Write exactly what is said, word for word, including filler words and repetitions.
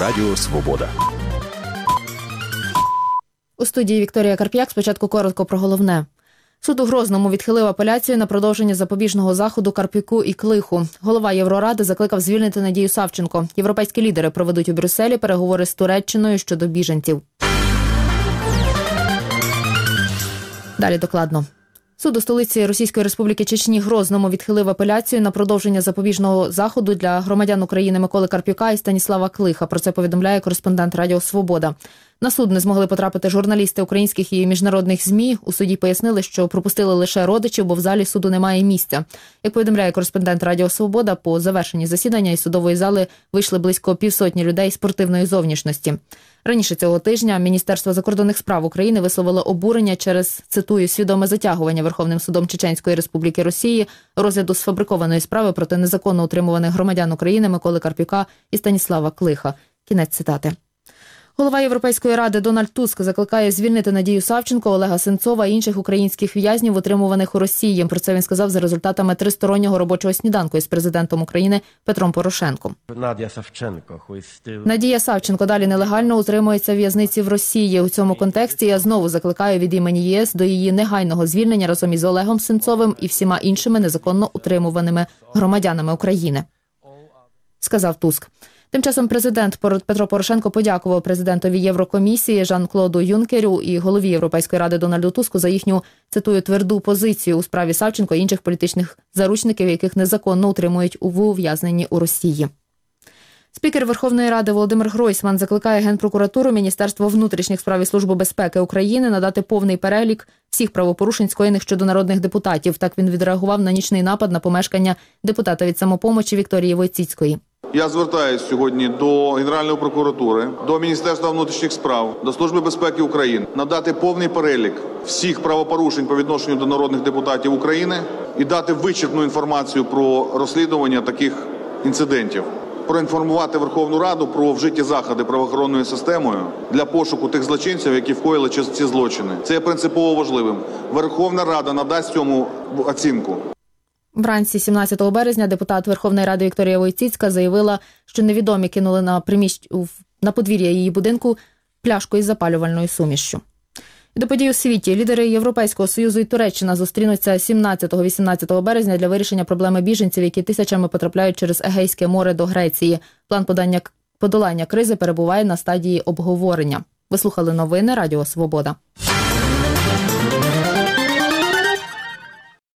Радіо Свобода. У студії Вікторія Карп'як. Спочатку коротко про головне. Суд у Грозному відхилив апеляцію на продовження запобіжного заходу Карп'яку і Клиху. Голова Євроради закликав звільнити Надію Савченко. Європейські лідери проведуть у Брюсселі переговори з Туреччиною щодо біженців. Далі докладно. Суд у столиці Російської Республіки Чечні Грозному відхилив апеляцію на продовження запобіжного заходу для громадян України Миколи Карп'яка і Станіслава Клиха. Про це повідомляє кореспондент Радіо Свобода. На суд не змогли потрапити журналісти українських і міжнародних ЗМІ. У суді пояснили, що пропустили лише родичів, бо в залі суду немає місця. Як повідомляє кореспондент Радіо Свобода, по завершенні засідання із судової зали вийшли близько півсотні людей спортивної зовнішності. Раніше цього тижня Міністерство закордонних справ України висловило обурення через, цитую, свідоме затягування Верховним судом Чеченської Республіки Росії розгляду сфабрикованої справи проти незаконно утримуваних громадян України Миколи Карп'яка і Станіслава Клиха. Кінець цитати. Голова Європейської ради Дональд Туск закликає звільнити Надію Савченко, Олега Сенцова і інших українських в'язнів, утримуваних у Росії. Про це він сказав за результатами тристороннього робочого сніданку із президентом України Петром Порошенком. Надія Савченко. Надія Савченко далі нелегально утримується в в'язниці в Росії. У цьому контексті я знову закликаю від імені ЄС до її негайного звільнення разом із Олегом Сенцовим і всіма іншими незаконно утримуваними громадянами України, сказав Туск. Тим часом президент Петро Порошенко подякував президентові Єврокомісії Жан-Клоду Юнкеру і голові Європейської ради Дональду Туску за їхню, цитую, тверду позицію у справі Савченко і інших політичних заручників, яких незаконно утримують у ув'язненні у Росії. Спікер Верховної Ради Володимир Гройсман закликає Генпрокуратуру, Міністерство внутрішніх справ і Службу безпеки України надати повний перелік всіх правопорушень, скоєних щодо народних депутатів. Так він відреагував на нічний напад на помешкання депутата від «Самопомочі» Вікторії Войціцької. Я звертаюся сьогодні до Генеральної прокуратури, до Міністерства внутрішніх справ, до Служби безпеки України надати повний перелік всіх правопорушень по відношенню до народних депутатів України і дати вичерпну інформацію про розслідування таких інцидентів. Проінформувати Верховну Раду про вжиті заходи правоохоронною системою для пошуку тих злочинців, які вкоїли ці злочини. Це є принципово важливим. Верховна Рада надасть цьому оцінку. Вранці сімнадцятого березня депутат Верховної Ради Вікторія Войціцька заявила, що невідомі кинули на приміщ... на подвір'я її будинку пляшку із запалювальною сумішшю. І до подій у світі. Лідери Європейського Союзу і Туреччина зустрінуться сімнадцятого-вісімнадцятого березня для вирішення проблеми біженців, які тисячами потрапляють через Егейське море до Греції. План подання... подолання кризи перебуває на стадії обговорення. Ви слухали новини Радіо Свобода.